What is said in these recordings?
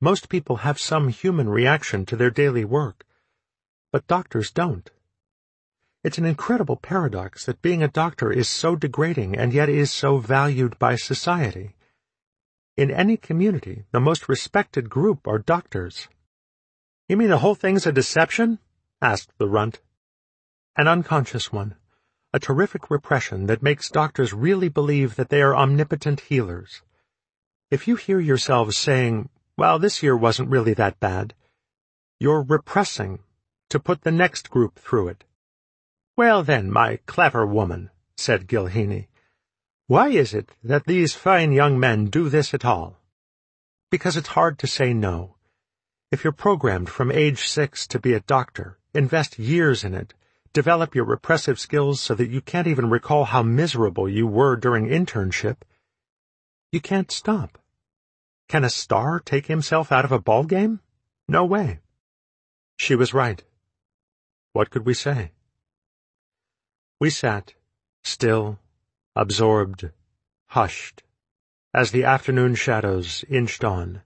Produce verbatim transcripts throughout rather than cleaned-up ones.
Most people have some human reaction to their daily work, but doctors don't. It's an incredible paradox that being a doctor is so degrading and yet is so valued by society. In any community, the most respected group are doctors. "You mean the whole thing's a deception?" asked the runt. "An unconscious one. A terrific repression that makes doctors really believe that they are omnipotent healers. If you hear yourselves saying, 'Well, this year wasn't really that bad,' you're repressing to put the next group through it." "Well then, my clever woman," said Gilherney, "why is it that these fine young men do this at all?" "Because it's hard to say no. If you're programmed from age six to be a doctor, invest years in it, develop your repressive skills so that you can't even recall how miserable you were during internship, you can't stop. Can a star take himself out of a ball game? No way." She was right. What could we say? We sat, still, absorbed, hushed, as the afternoon shadows inched on.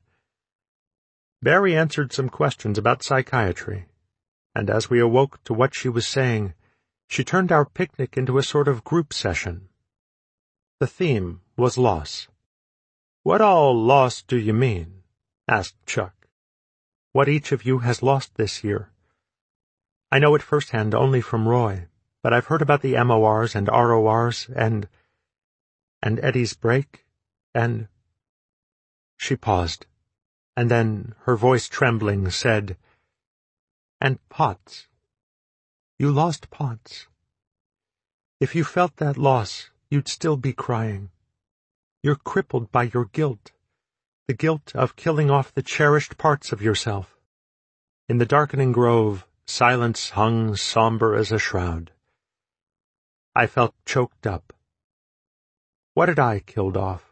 Barry answered some questions about psychiatry, and as we awoke to what she was saying, she turned our picnic into a sort of group session. The theme was loss. "What all loss do you mean?" asked Chuck. "What each of you has lost this year. I know it firsthand only from Roy, but I've heard about the M O Rs and R O Rs and... and Eddie's break, and—" She paused, and then, her voice trembling, said, "And Potts. You lost Potts. If you felt that loss, you'd still be crying. You're crippled by your guilt, the guilt of killing off the cherished parts of yourself." In the darkening grove, silence hung somber as a shroud. I felt choked up. What had I killed off?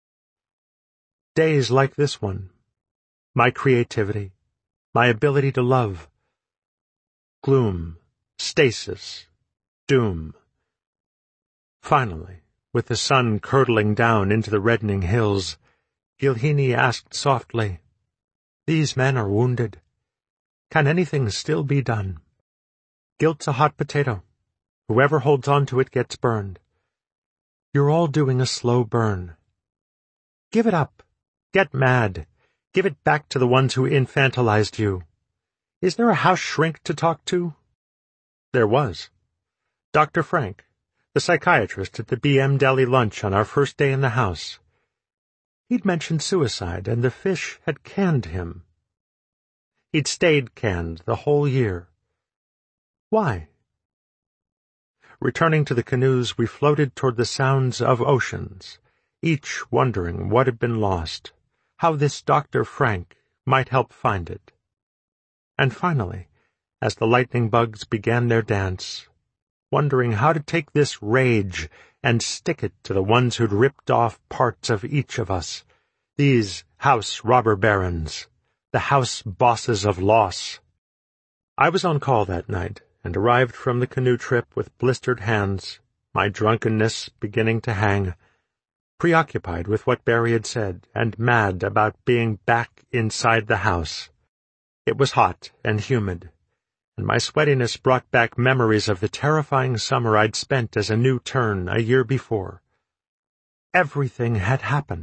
Days like this one. My creativity, my ability to love. Gloom, stasis, doom. Finally, with the sun curdling down into the reddening hills, Gilherney asked softly, "These men are wounded. Can anything still be done? Guilt's a hot potato. Whoever holds on to it gets burned. You're all doing a slow burn. Give it up. Get mad. Give it back to the ones who infantilized you. Is there a house shrink to talk to?" There was. Doctor Frank, the psychiatrist at the B M Deli lunch on our first day in the house. He'd mentioned suicide, and the fish had canned him. He'd stayed canned the whole year. Why? Returning to the canoes, we floated toward the sounds of oceans, each wondering what had been lost, how this Doctor Frank might help find it. And finally, as the lightning bugs began their dance, wondering how to take this rage and stick it to the ones who'd ripped off parts of each of us, these house robber barons, the house bosses of loss. I was on call that night, and arrived from the canoe trip with blistered hands, my drunkenness beginning to hang, preoccupied with what Barry had said, and mad about being back inside the house. It was hot and humid, and my sweatiness brought back memories of the terrifying summer I'd spent as a new turn a year before. Everything had happened.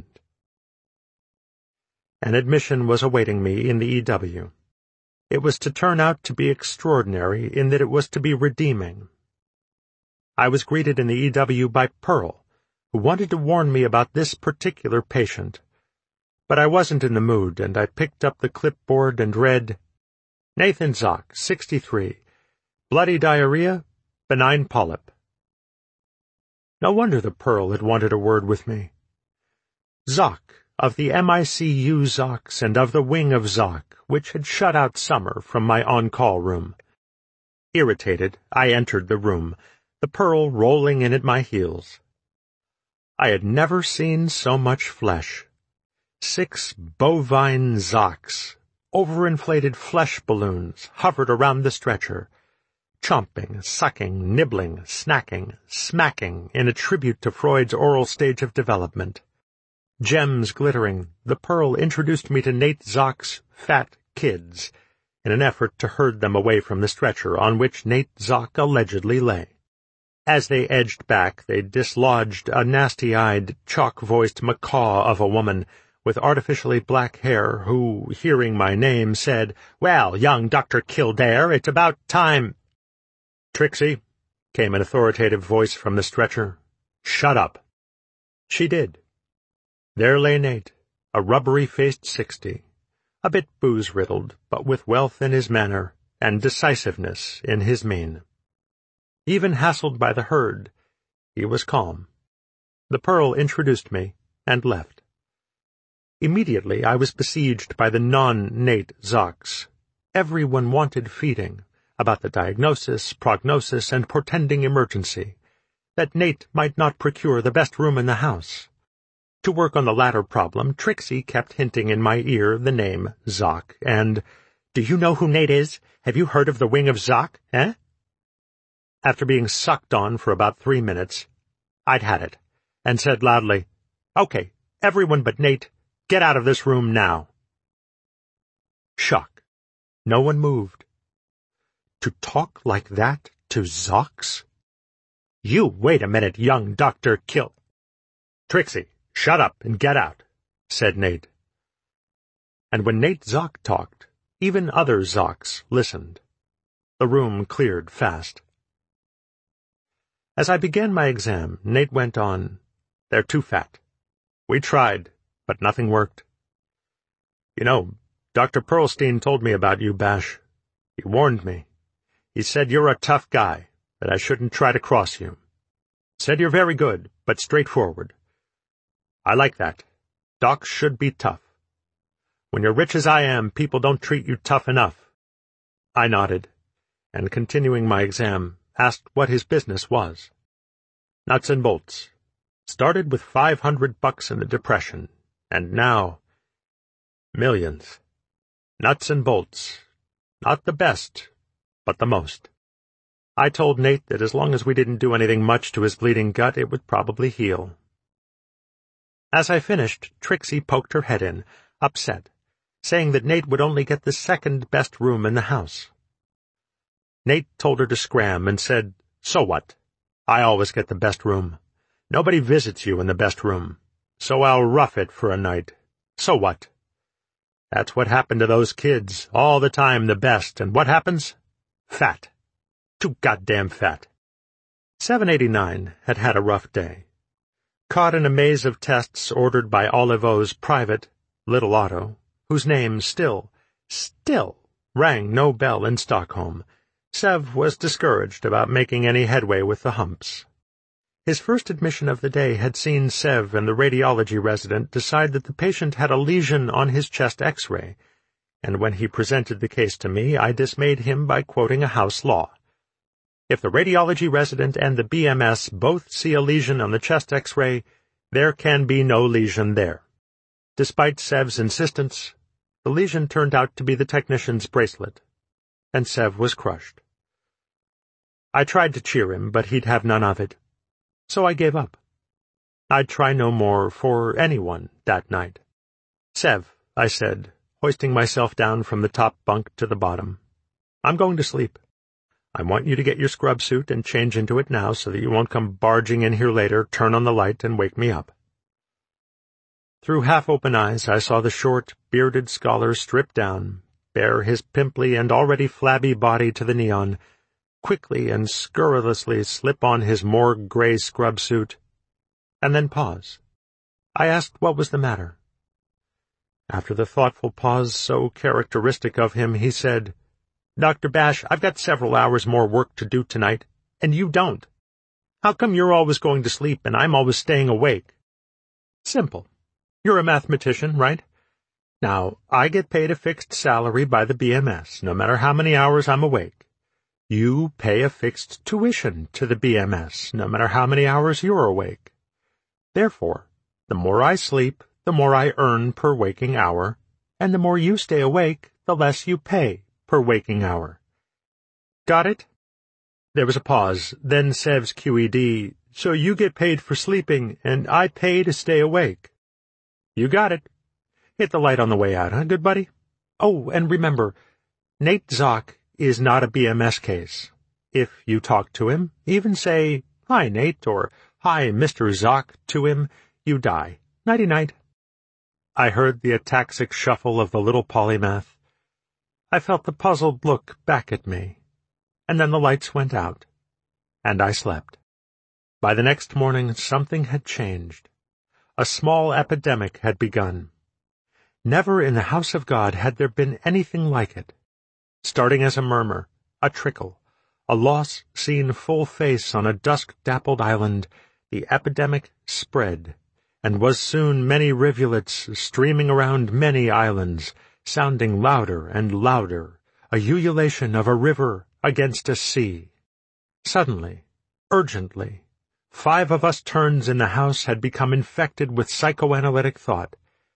An admission was awaiting me in the E W. It was to turn out to be extraordinary in that it was to be redeeming. I was greeted in the E W by Pearl, who wanted to warn me about this particular patient. But I wasn't in the mood, and I picked up the clipboard and read, "Nathan Zock, sixty-three. Bloody diarrhea, benign polyp." No wonder the Pearl had wanted a word with me. Zock, of the M I C U Zocks and of the wing of Zock, which had shut out summer from my on-call room. Irritated, I entered the room, the Pearl rolling in at my heels. I had never seen so much flesh. Six bovine Zocks, overinflated flesh balloons, hovered around the stretcher, chomping, sucking, nibbling, snacking, smacking in a tribute to Freud's oral stage of development. gems glittering, the Pearl introduced me to Nate Zock's fat kids, in an effort to herd them away from the stretcher on which Nate Zock allegedly lay. As they edged back, they dislodged a nasty-eyed, chalk-voiced macaw of a woman with artificially black hair who, hearing my name, said, "Well, young Doctor Kildare, it's about time—" "Trixie," came an authoritative voice from the stretcher. "Shut up." She did. There lay Nate, a rubbery-faced sixty, a bit booze-riddled, but with wealth in his manner and decisiveness in his mien. Even hassled by the herd, he was calm. The Pearl introduced me and left. Immediately I was besieged by the non-Nate Zocks. Everyone wanted feeding, about the diagnosis, prognosis, and portending emergency, that Nate might not procure the best room in the house. To work on the latter problem, Trixie kept hinting in my ear the name Zock, and, "Do you know who Nate is? Have you heard of the Wing of Zock, eh?" After being sucked on for about three minutes, I'd had it, and said loudly, "Okay, everyone but Nate, get out of this room now." Shock. No one moved. To talk like that to Zocks? "You wait a minute, young Doctor Kill—" "Trixie, shut up and get out," said Nate. And when Nate Zock talked, even other Zocks listened. The room cleared fast. As I began my exam, Nate went on, "They're too fat. We tried, but nothing worked. You know, Doctor Pearlstein told me about you, Bash. He warned me. He said you're a tough guy, that I shouldn't try to cross you. Said you're very good, but straightforward. I like that. Docs should be tough. When you're rich as I am, people don't treat you tough enough." I nodded, and continuing my exam, asked what his business was. "Nuts and bolts. Started with five hundred bucks in the Depression, and now millions. Nuts and bolts. Not the best, but the most." I told Nate that as long as we didn't do anything much to his bleeding gut, it would probably heal. As I finished, Trixie poked her head in, upset, saying that Nate would only get the second-best room in the house. Nate told her to scram and said, "So what? I always get the best room. Nobody visits you in the best room, so I'll rough it for a night. So what? That's what happened to those kids, all the time the best, and what happens? Fat. Too goddamn fat." seven eighty-nine had had a rough day. Caught in a maze of tests ordered by Olivo's private, Little Otto, whose name still, still rang no bell in Stockholm, Sev was discouraged about making any headway with the humps. His first admission of the day had seen Sev and the radiology resident decide that the patient had a lesion on his chest X-ray, and when he presented the case to me, I dismayed him by quoting a house law. If the radiology resident and the B M S both see a lesion on the chest X-ray, there can be no lesion there. Despite Sev's insistence, the lesion turned out to be the technician's bracelet, and Sev was crushed. I tried to cheer him, but he'd have none of it. So I gave up. I'd try no more for anyone that night. "Sev," I said, hoisting myself down from the top bunk to the bottom, "I'm going to sleep. I want you to get your scrub suit and change into it now so that you won't come barging in here later, turn on the light, and wake me up." Through half-open eyes I saw the short, bearded scholar strip down, bare his pimply and already flabby body to the neon, quickly and scurrilously slip on his morgue gray scrub suit, and then pause. I asked what was the matter. After the thoughtful pause so characteristic of him, he said, "Doctor Bash, I've got several hours more work to do tonight, and you don't. How come you're always going to sleep and I'm always staying awake?" "Simple. You're a mathematician, right? Now, I get paid a fixed salary by the B M S, no matter how many hours I'm awake. You pay a fixed tuition to the B M S, no matter how many hours you're awake. Therefore, the more I sleep, the more I earn per waking hour, and the more you stay awake, the less you pay per waking hour. Got it?" There was a pause, then Sev's Q E D, "So you get paid for sleeping, and I pay to stay awake." You got it. Hit the light on the way out, huh, good buddy? Oh, and remember, Nate Zock is not a B M S case. If you talk to him, even say, "Hi, Nate," or "Hi, Mister Zock," to him, you die. Nighty-night. I heard the ataxic shuffle of the little polymath. I felt the puzzled look back at me. And then the lights went out, and I slept. By the next morning, something had changed. A small epidemic had begun. Never in the house of God had there been anything like it. Starting as a murmur, a trickle, a loss seen full face on a dusk-dappled island, the epidemic spread, and was soon many rivulets streaming around many islands, sounding louder and louder, a ululation of a river against a sea. Suddenly, urgently, five of us turns in the house had become infected with psychoanalytic thought.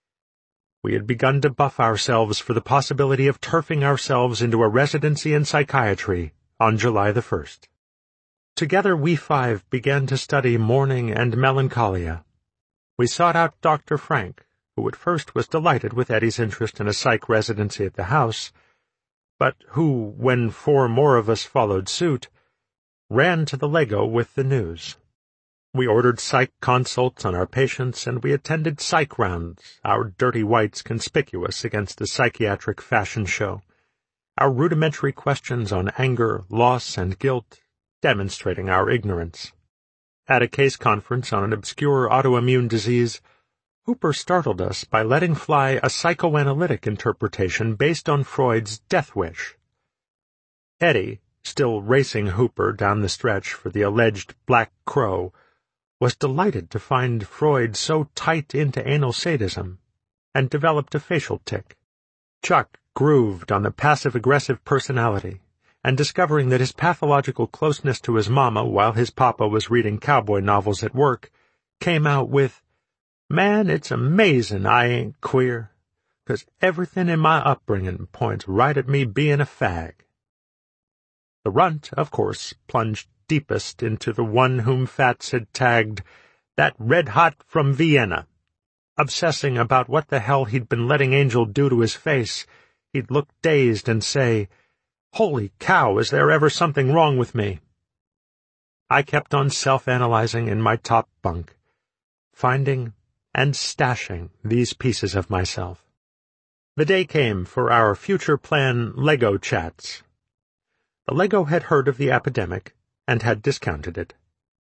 We had begun to buff ourselves for the possibility of turfing ourselves into a residency in psychiatry on July the first. Together we five began to study mourning and melancholia. We sought out Doctor Frank, who at first was delighted with Eddie's interest in a psych residency at the house, but who, when four more of us followed suit, ran to the Lego with the news. We ordered psych consults on our patients, and we attended psych rounds, our dirty whites conspicuous against the psychiatric fashion show, our rudimentary questions on anger, loss, and guilt, demonstrating our ignorance. At a case conference on an obscure autoimmune disease, Hooper startled us by letting fly a psychoanalytic interpretation based on Freud's death wish. Eddie, still racing Hooper down the stretch for the alleged Black Crow, was delighted to find Freud so tight into anal sadism, and developed a facial tic. Chuck grooved on the passive-aggressive personality, and discovering that his pathological closeness to his mama while his papa was reading cowboy novels at work, came out with, "Man, it's amazin' I ain't queer, 'cause everything in my upbringin' points right at me bein' a fag." The runt, of course, plunged deepest into the one whom Fats had tagged "that red-hot from Vienna." Obsessing about what the hell he'd been letting Angel do to his face, he'd look dazed and say, "Holy cow, is there ever something wrong with me?" I kept on self-analyzing in my top bunk, finding and stashing these pieces of myself. The day came for our future plan Lego chats. The Lego had heard of the epidemic and had discounted it.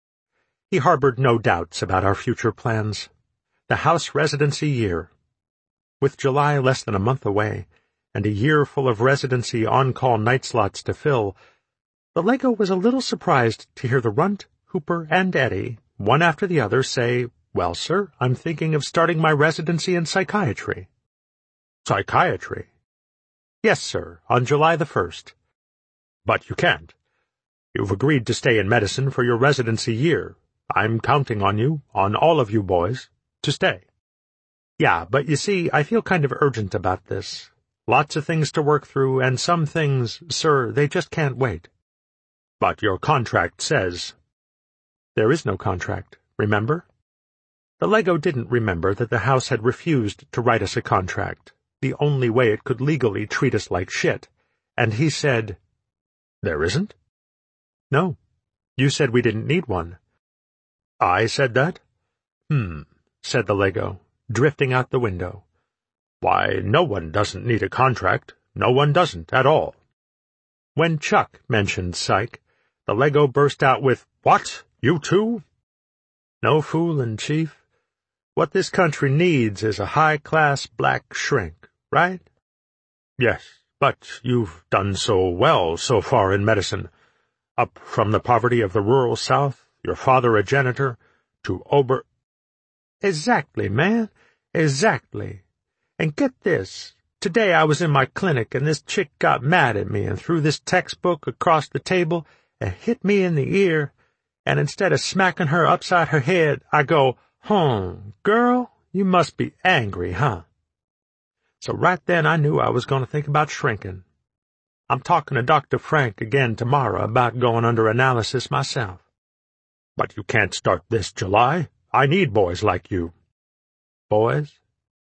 He harbored no doubts about our future plans. The house residency year. With July less than a month away, and a year full of residency on-call night slots to fill, the Lego was a little surprised to hear the Runt, Hooper, and Eddie, one after the other, say, "Well, sir, I'm thinking of starting my residency in psychiatry." "Psychiatry?" "Yes, sir, on July the first." "But you can't. You've agreed to stay in medicine for your residency year. I'm counting on you, on all of you boys, to stay." "Yeah, but you see, I feel kind of urgent about this. Lots of things to work through, and some things, sir, they just can't wait." "But your contract says—" "There is no contract, remember?" The Lego didn't remember that the house had refused to write us a contract, the only way it could legally treat us like shit, and he said, "There isn't?" "No. You said we didn't need one." "I said that?" "Hmm," said the Lego, drifting out the window. "Why, no one doesn't need a contract. No one doesn't at all." When Chuck mentioned psych, the Lego burst out with, "What? You too?" "No foolin', Chief. What this country needs is a high-class black shrink, right?" "Yes, but you've done so well so far in medicine. Up from the poverty of the rural South, your father a janitor, to Ober—" "Exactly, man, exactly. And get this, today I was in my clinic and this chick got mad at me and threw this textbook across the table and hit me in the ear, and instead of smacking her upside her head, I go, 'Hum, girl, you must be angry, huh?' So right then I knew I was going to think about shrinking. I'm talking to Doctor Frank again tomorrow about going under analysis myself." "But you can't start this July. I need boys like you." "Boys?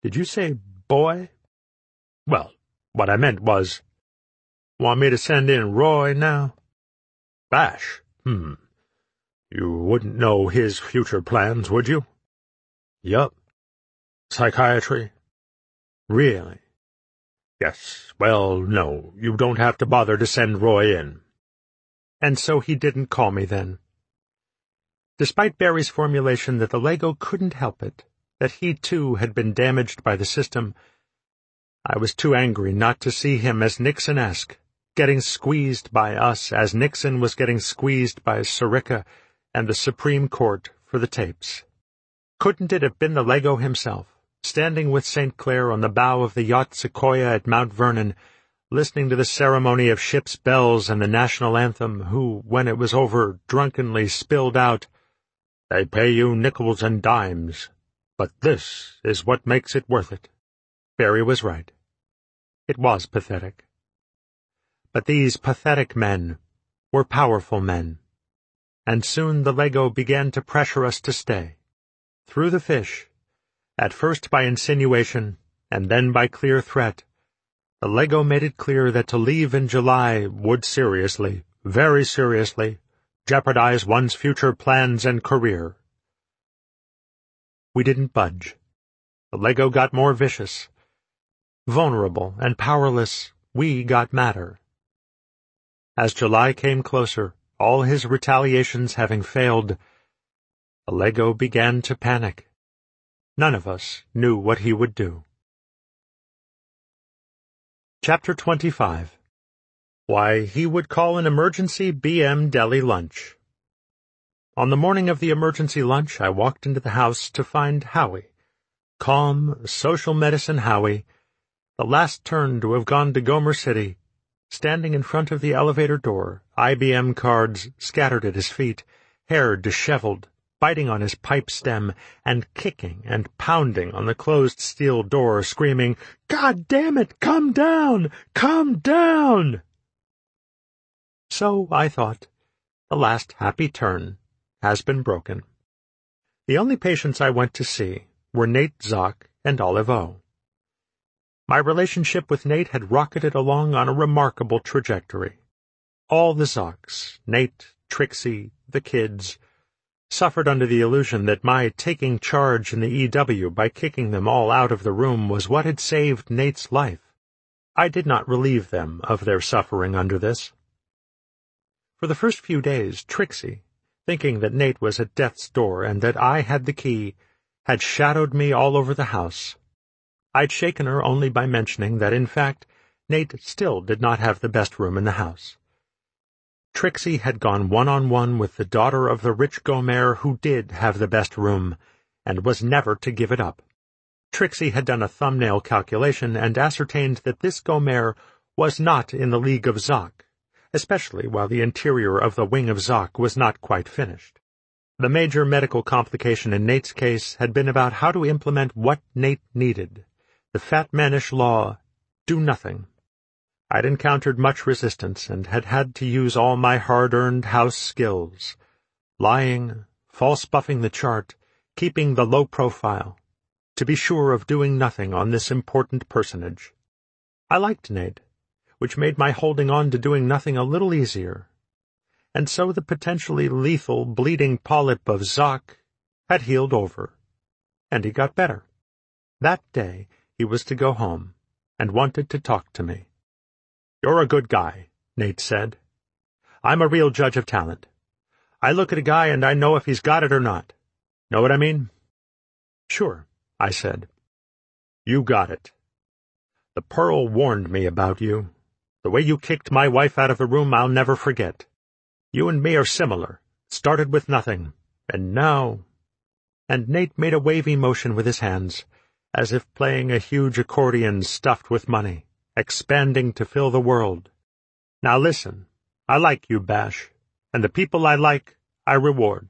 Did you say boy? Well, what I meant was, want me to send in Roy now? Bash, hmm. You wouldn't know his future plans, would you? Yup. Psychiatry? Really? Yes, well, no, you don't have to bother to send Roy in. And so he didn't call me then. Despite Barry's formulation that the Lego couldn't help it, that he too had been damaged by the system, I was too angry not to see him as Nixon-esque, getting squeezed by us as Nixon was getting squeezed by Sirica and the Supreme Court for the tapes. Couldn't it have been the Lego himself, standing with Saint Clair on the bow of the yacht Sequoia at Mount Vernon, listening to the ceremony of ship's bells and the national anthem, who, when it was over, drunkenly spilled out, "They pay you nickels and dimes, but this is what makes it worth it." Barry was right. It was pathetic. But these pathetic men were powerful men, and soon the Lego began to pressure us to stay. Through the fish, at first by insinuation, and then by clear threat, the Lego made it clear that to leave in July would seriously, very seriously, jeopardize one's future plans and career. We didn't budge. The Lego got more vicious. Vulnerable and powerless, we got madder. As July came closer, all his retaliations having failed, the Lego began to panic. None of us knew what he would do. Chapter twenty-five. Why he would call an emergency B M deli lunch. On the morning of the emergency lunch, I walked into the house to find Howie. Calm, social medicine Howie, the last turn to have gone to Gomer City, standing in front of the elevator door, I B M cards scattered at his feet, hair disheveled, biting on his pipe stem, and kicking and pounding on the closed steel door, screaming, "God damn it, come down! Come down!" So, I thought, the last happy turn has been broken. The only patients I went to see were Nate Zock and Olive O. My relationship with Nate had rocketed along on a remarkable trajectory. All the Zocks, Nate, Trixie, the kids, suffered under the illusion that my taking charge in the E W by kicking them all out of the room was what had saved Nate's life. I did not relieve them of their suffering under this. For the first few days, Trixie, thinking that Nate was at death's door and that I had the key, had shadowed me all over the house. I'd shaken her only by mentioning that, in fact, Nate still did not have the best room in the house. Trixie had gone one-on-one with the daughter of the rich Gomer who did have the best room, and was never to give it up. Trixie had done a thumbnail calculation and ascertained that this Gomer was not in the league of Zock, especially while the interior of the wing of Zock was not quite finished. The major medical complication in Nate's case had been about how to implement what Nate needed. The fat manish law, do nothing. I'd encountered much resistance and had had to use all my hard-earned house skills, lying, false-buffing the chart, keeping the low profile, to be sure of doing nothing on this important personage. I liked Nate, which made my holding on to doing nothing a little easier. And so the potentially lethal bleeding polyp of Zock had healed over, and he got better. That day he was to go home, and wanted to talk to me. "You're a good guy," Nate said. "I'm a real judge of talent. I look at a guy and I know if he's got it or not. Know what I mean?" "Sure," I said. "You got it. The Pearl warned me about you. The way you kicked my wife out of the room I'll never forget. You and me are similar. Started with nothing, and now—" And Nate made a wavy motion with his hands, as if playing a huge accordion stuffed with money, expanding to fill the world. "Now listen, I like you, Bash, and the people I like, I reward.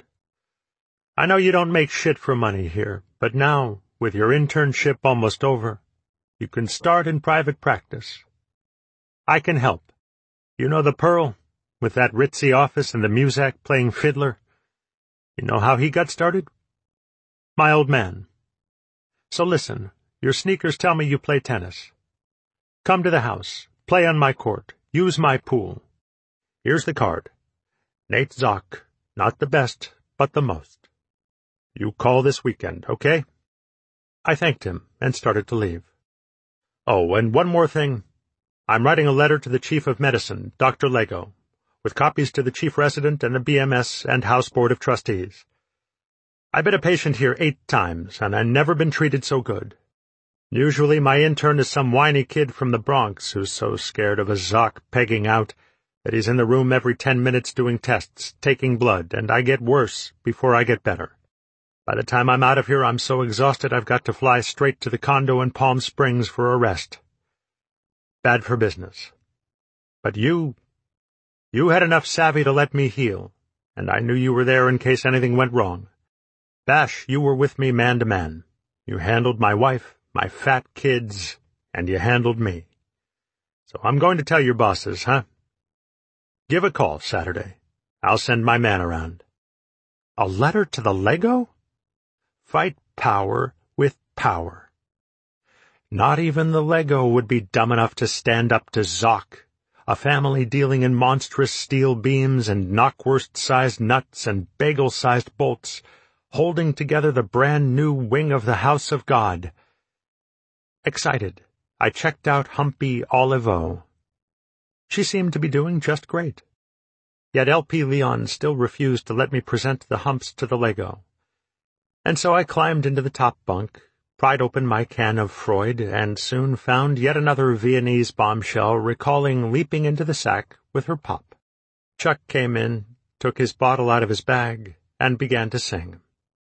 I know you don't make shit for money here, but now, with your internship almost over, you can start in private practice. I can help. You know the Pearl, with that ritzy office and the Muzak playing fiddler? You know how he got started? My old man. So listen, Your sneakers tell me you play tennis. Come to the house. Play on my court. Use my pool. Here's the card. Nate Zock. Not the best, but the most. You call this weekend, okay? I thanked him and started to leave. Oh, and one more thing. I'm writing a letter to the Chief of Medicine, Doctor Lego, with copies to the Chief Resident and the B M S and House Board of Trustees. I've been a patient here eight times, and I've never been treated so good. Usually my intern is some whiny kid from the Bronx who's so scared of a Zock pegging out that he's in the room every ten minutes doing tests, taking blood, and I get worse before I get better. By the time I'm out of here, I'm so exhausted I've got to fly straight to the condo in Palm Springs for a rest. Bad for business. But you, you had enough savvy to let me heal, and I knew you were there in case anything went wrong. Bash, you were with me man to man. You handled my wife, my fat kids, and you handled me. So I'm going to tell your bosses, huh? Give a call Saturday. I'll send my man around. A letter to the Lego? Fight power with power. Not even the Lego would be dumb enough to stand up to Zock, a family dealing in monstrous steel beams and knockwurst-sized nuts and bagel-sized bolts, holding together the brand-new wing of the House of God. Excited, I checked out Humpy Olivo. She seemed to be doing just great. Yet L P Leon still refused to let me present the humps to the Lego. And so I climbed into the top bunk, pried open my can of Freud, and soon found yet another Viennese bombshell recalling leaping into the sack with her pop. Chuck came in, took his bottle out of his bag, and began to sing.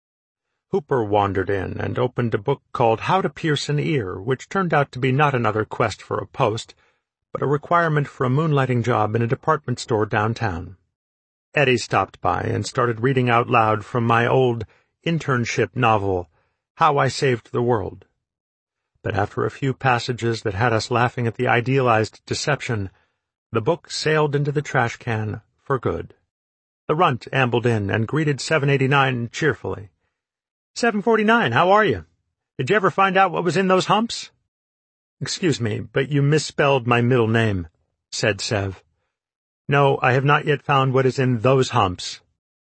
Hooper wandered in and opened a book called How to Pierce an Ear, which turned out to be not another quest for a post, but a requirement for a moonlighting job in a department store downtown. Eddie stopped by and started reading out loud from my old internship novel, How I Saved the World. But after a few passages that had us laughing at the idealized deception, the book sailed into the trash can for good. The runt ambled in and greeted seven eighty-nine cheerfully. seven forty-nine, how are you? Did you ever find out what was in those humps? Excuse me, but you misspelled my middle name, said Sev. No, I have not yet found what is in those humps.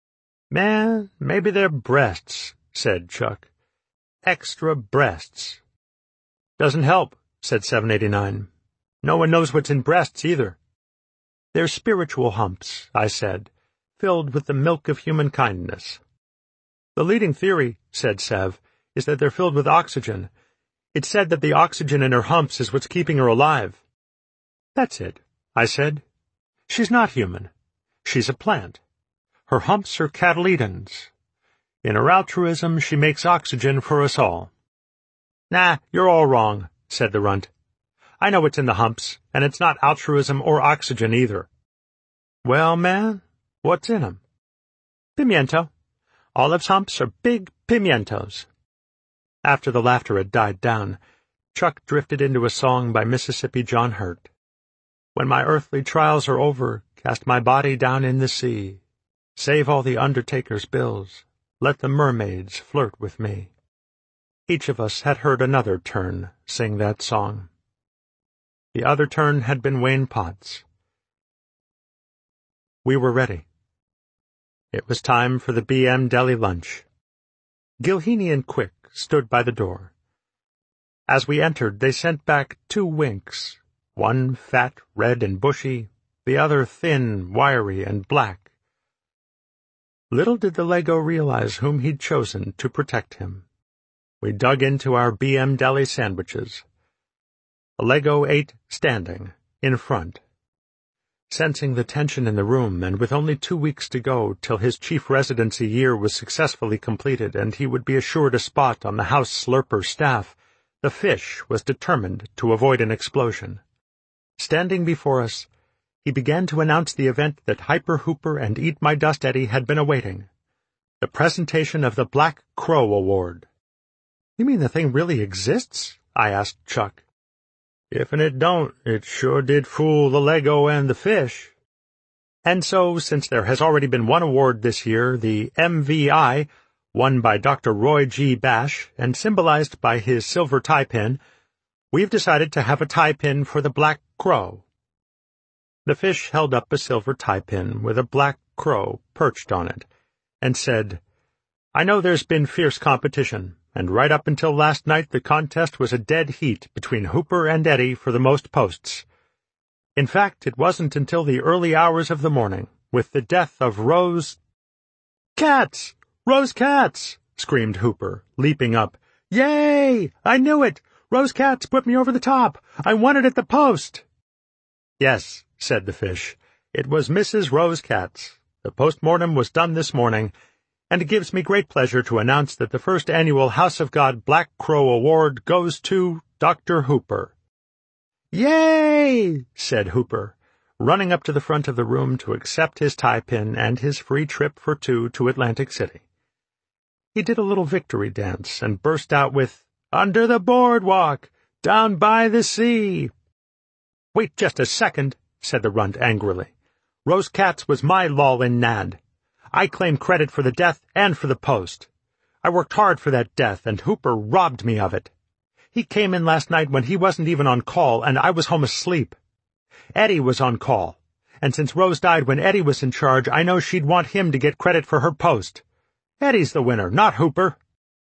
Man, maybe they're breasts, said Chuck. Extra breasts. Doesn't help, said seven eighty-nine. No one knows what's in breasts either. They're spiritual humps, I said, filled with the milk of human kindness. The leading theory, said Sev, is that they're filled with oxygen. It's said that the oxygen in her humps is what's keeping her alive. That's it, I said. She's not human. She's a plant. Her humps are cotyledons. In her altruism, she makes oxygen for us all. Nah, you're all wrong, said the runt. I know what's in the humps, and it's not altruism or oxygen either. Well, man, what's in 'em? Pimiento. Olive's humps are big pimientos. After the laughter had died down, Chuck drifted into a song by Mississippi John Hurt. When my earthly trials are over, cast my body down in the sea. Save all the undertaker's bills. Let the mermaids flirt with me. Each of us had heard another turn sing that song. The other turn had been Wayne Potts. We were ready. It was time for the B M deli lunch. Gilheeney and Quick stood by the door. As we entered, they sent back two winks, one fat, red, and bushy, the other thin, wiry, and black. Little did the Lego realize whom he'd chosen to protect him. We dug into our B M deli sandwiches. The Lego ate standing, in front. Sensing the tension in the room, and with only two weeks to go till his chief residency year was successfully completed and he would be assured a spot on the House Slurper staff, the fish was determined to avoid an explosion. Standing before us, he began to announce the event that Hyper Hooper and Eat My Dust Eddie had been awaiting. The presentation of the Black Crow Award. You mean the thing really exists? I asked Chuck. If and it don't, it sure did fool the Lego and the fish. And so, since there has already been one award this year, the M V I, won by Doctor Roy G. Bash and symbolized by his silver tie pin, we've decided to have a tie pin for the Black Crow." The fish held up a silver tie pin with a black crow perched on it, and said, "I know there's been fierce competition, and right up until last night the contest was a dead heat between Hooper and Eddie for the most posts. In fact, it wasn't until the early hours of the morning, with the death of Rose—" "Katz! Rose Katz!" screamed Hooper, leaping up. "Yay! I knew it! Rose Katz put me over the top! I won it at the post!" "Yes," said the fish, "it was Missus Rose Katz. The post-mortem was done this morning, and it gives me great pleasure to announce that the first annual House of God Black Crow Award goes to Doctor Hooper." "Yay!" said Hooper, running up to the front of the room to accept his tie pin and his free trip for two to Atlantic City. He did a little victory dance and burst out with, "Under the boardwalk, down by the sea." "Wait just a second," said the runt angrily. "Rose Katz was my loll-in nad. I claim credit for the death and for the post. I worked hard for that death, and Hooper robbed me of it. He came in last night when he wasn't even on call, and I was home asleep. Eddie was on call, and since Rose died when Eddie was in charge, I know she'd want him to get credit for her post. Eddie's the winner, not Hooper."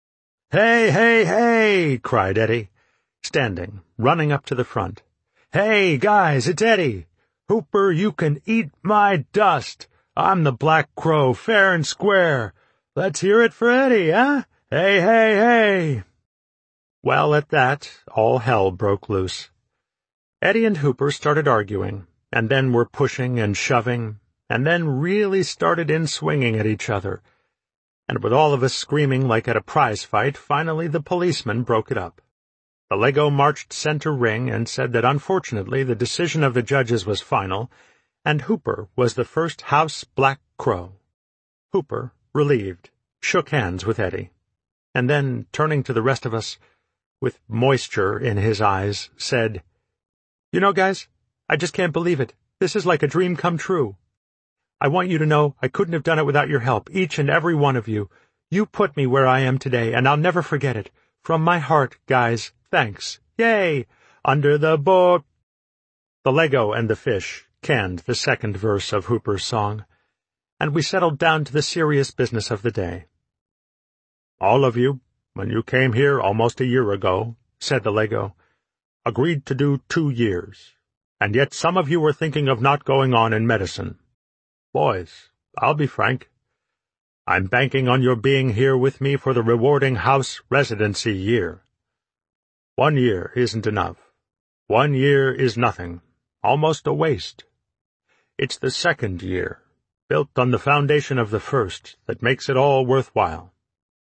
"Hey, hey, hey!" cried Eddie, standing, running up to the front. "Hey, guys, it's Eddie. Hooper, you can eat my dust. I'm the Black Crow, fair and square. Let's hear it for Eddie, eh? Hey, hey, hey!" Well, at that, all hell broke loose. Eddie and Hooper started arguing, and then were pushing and shoving, and then really started in swinging at each other. And with all of us screaming like at a prize fight, finally the policeman broke it up. The Lego marched center ring and said that unfortunately the decision of the judges was final, and Hooper was the first House Black Crow. Hooper, relieved, shook hands with Eddie, and then, turning to the rest of us, with moisture in his eyes, said, "You know, guys, I just can't believe it. This is like a dream come true. I want you to know I couldn't have done it without your help, each and every one of you. You put me where I am today, and I'll never forget it. From my heart, guys, thanks. Yay! Under the board." The Lego and the fish canned the second verse of Hooper's song, and we settled down to the serious business of the day. "All of you, when you came here almost a year ago," said the Lego, "agreed to do two years, and yet some of you were thinking of not going on in medicine. Boys, I'll be frank. I'm banking on your being here with me for the rewarding house residency year. One year isn't enough. One year is nothing, almost a waste. It's the second year, built on the foundation of the first, that makes it all worthwhile."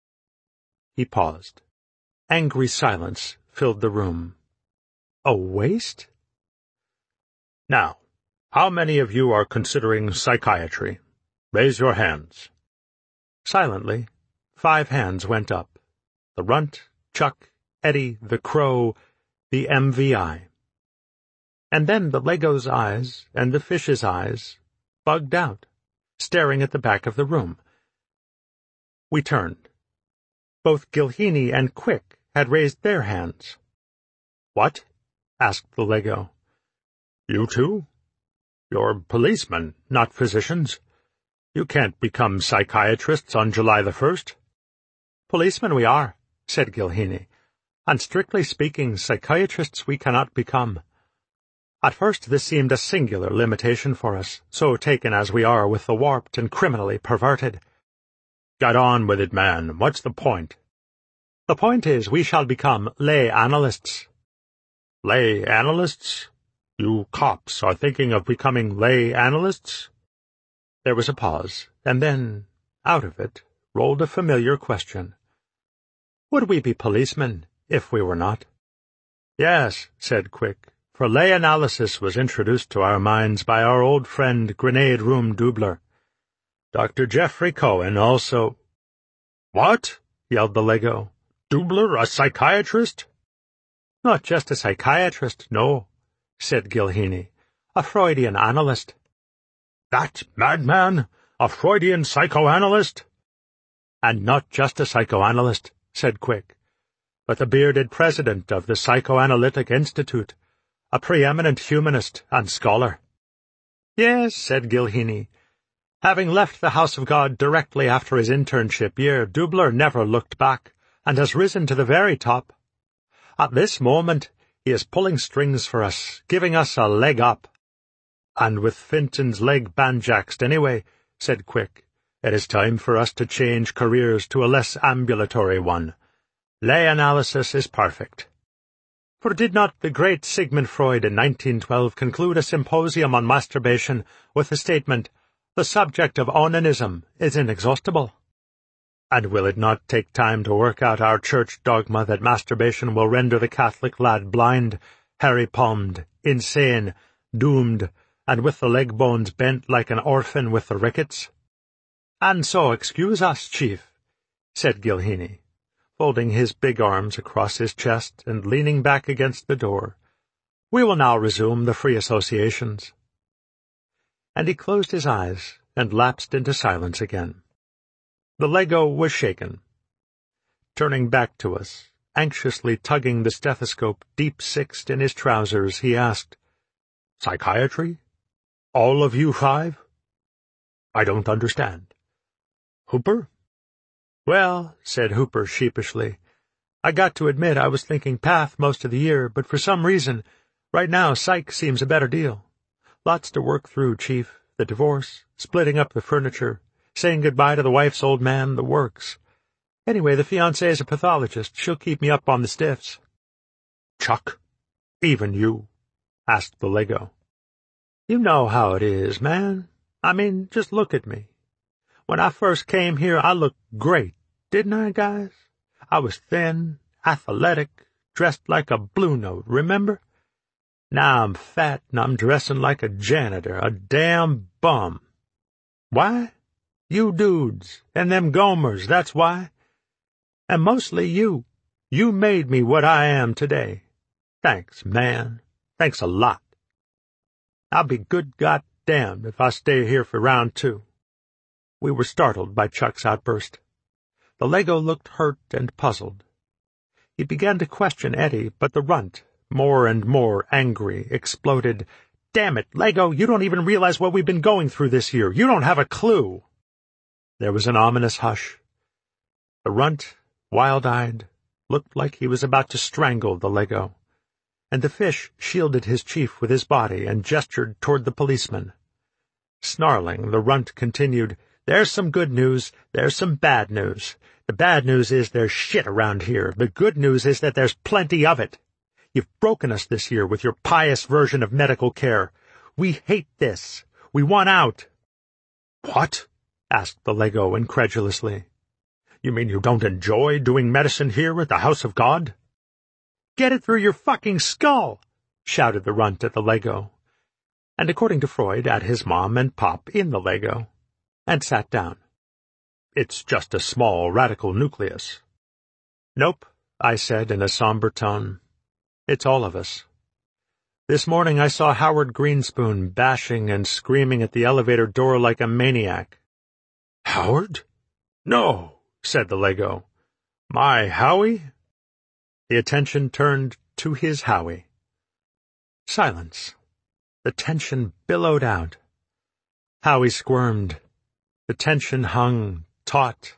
He paused. Angry silence filled the room. "A waste?" "Now, how many of you are considering psychiatry? Raise your hands." Silently, five hands went up. The runt, Chuck, Eddie, the crow, the M V I. And then the Lego's eyes and the fish's eyes bugged out, staring at the back of the room. We turned. Both Gilheeney and Quick had raised their hands. "What?" asked the Lego. "You too? You're policemen, not physicians. You can't become psychiatrists on July the first. "Policemen we are," said Gilheeney, "and strictly speaking, psychiatrists we cannot become. At first this seemed a singular limitation for us, so taken as we are with the warped and criminally perverted." "Get on with it, man. What's the point?" "The point is we shall become lay analysts." "Lay analysts? You cops are thinking of becoming lay analysts?" There was a pause, and then, out of it, rolled a familiar question. Would we be policemen if we were not? "Yes," said Quick, for lay analysis was introduced to our minds by our old friend Grenade Room Dubler. Doctor Jeffrey Cohen also— "What?" yelled the Lego. "Dubler, a psychiatrist?" "Not just a psychiatrist, no," said Gilheeney. "A Freudian analyst." "That madman? A Freudian psychoanalyst?" "And not just a psychoanalyst," said Quick, "but the bearded president of the Psychoanalytic Institute, a preeminent humanist and scholar." "Yes," said Gilheeney. "Having left the House of God directly after his internship year, Dubler never looked back, and has risen to the very top. At this moment he is pulling strings for us, giving us a leg up." "And with Finton's leg banjaxed anyway," said Quick, "it is time for us to change careers to a less ambulatory one. Lay analysis is perfect." For did not the great Sigmund Freud in nineteen twelve conclude a symposium on masturbation with the statement, "The subject of onanism is inexhaustible"? And will it not take time to work out our church dogma that masturbation will render the Catholic lad blind, hairy-palmed, insane, doomed, and with the leg bones bent like an orphan with the rickets? "And so excuse us, Chief," said Gilheeney, folding his big arms across his chest and leaning back against the door. "We will now resume the free associations." And he closed his eyes and lapsed into silence again. The Lego was shaken. Turning back to us, anxiously tugging the stethoscope deep-sixed in his trousers, he asked, "Psychiatry? All of you five? I don't understand. Hooper?" "Well," said Hooper sheepishly, "I got to admit I was thinking Path most of the year, but for some reason, right now Psych seems a better deal. Lots to work through, Chief. The divorce, splitting up the furniture, saying goodbye to the wife's old man, the works. Anyway, the fiancée's a pathologist. She'll keep me up on the stiffs." "Chuck, even you?" asked the Lego. "You know how it is, man. I mean, just look at me. When I first came here, I looked great, didn't I, guys? I was thin, athletic, dressed like a Blue Note, remember? Now I'm fat and I'm dressing like a janitor, a damn bum. Why? You dudes, and them Gomers, that's why. And mostly you. You made me what I am today. Thanks, man. Thanks a lot. I'll be good goddamned if I stay here for round two." We were startled by Chuck's outburst. The Lego looked hurt and puzzled. He began to question Eddie, but the runt, more and more angry, exploded, "Damn it, Lego, you don't even realize what we've been going through this year. You don't have a clue." There was an ominous hush. The runt, wild-eyed, looked like he was about to strangle the Lego, and the fish shielded his chief with his body and gestured toward the policeman. Snarling, the runt continued, "There's some good news, there's some bad news. The bad news is there's shit around here. The good news is that there's plenty of it. You've broken us this year with your pious version of medical care. We hate this. We want out." "What?" asked the Lego incredulously. "You mean you don't enjoy doing medicine here at the House of God?" "Get it through your fucking skull!" shouted the runt at the Lego, and according to Freud, at his mom and pop in the Lego, and sat down. "It's just a small radical nucleus." "Nope," I said in a somber tone. "It's all of us. This morning I saw Howard Greenspoon bashing and screaming at the elevator door like a maniac." "Howard? No," said the Lego. "My Howie?" The attention turned to his Howie. Silence. The tension billowed out. Howie squirmed. The tension hung, taut.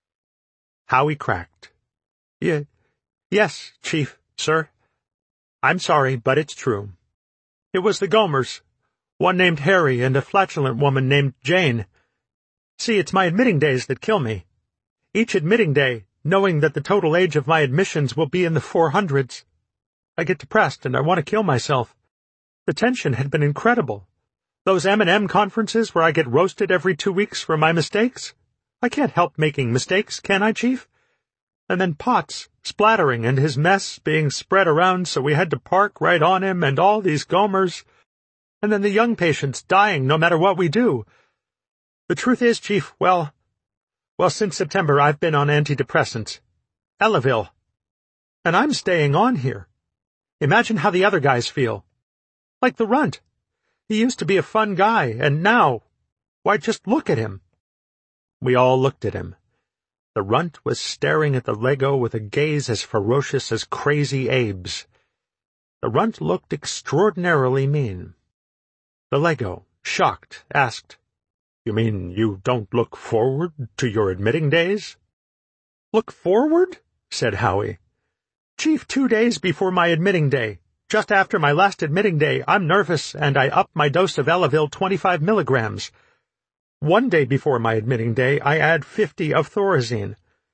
Howie cracked. "Yeah, yes, Chief, sir. I'm sorry, but it's true. It was the Gomers, one named Harry and a flatulent woman named Jane. See, it's my admitting days that kill me. Each admitting day, knowing that the total age of my admissions will be in the four hundreds. I get depressed and I want to kill myself. The tension had been incredible. Those M and M conferences where I get roasted every two weeks for my mistakes. I can't help making mistakes, can I, Chief? And then Potts splattering and his mess being spread around so we had to park right on him and all these Gomers. And then the young patients dying no matter what we do. The truth is, Chief, well, well, since September I've been on antidepressants. Elavil. And I'm staying on here. Imagine how the other guys feel. Like the runt. He used to be a fun guy, and now, why, just look at him." We all looked at him. The runt was staring at the Lego with a gaze as ferocious as Crazy Abe's. The runt looked extraordinarily mean. The Lego, shocked, asked, "You mean you don't look forward to your admitting days?" "Look forward?" said Howie. "Chief, two days before my admitting day. Just after my last admitting day, I'm nervous, and I up my dose of Elavil twenty-five milligrams. One day before my admitting day, I add fifty of Thorazine.